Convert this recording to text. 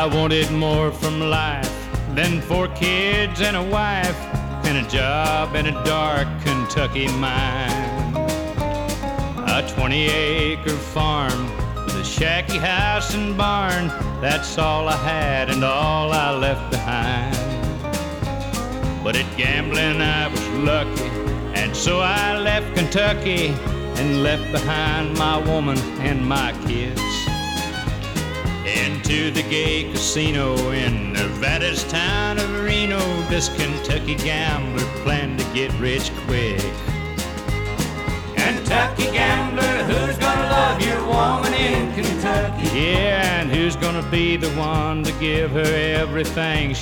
wanted more from life than 4 kids and a wife and a job in a dark Kentucky mine. A 20-acre farm with a shacky house and barn, that's all I had and all I left behind. But at gambling I was lucky, and so I left Kentucky and left behind my woman and my kids. Into the gay casino in Nevada's town of Reno, this Kentucky gambler planned to get rich quick. Kentucky gambler, who's gonna love your woman in Kentucky? Yeah, and who's gonna be the one to give her everything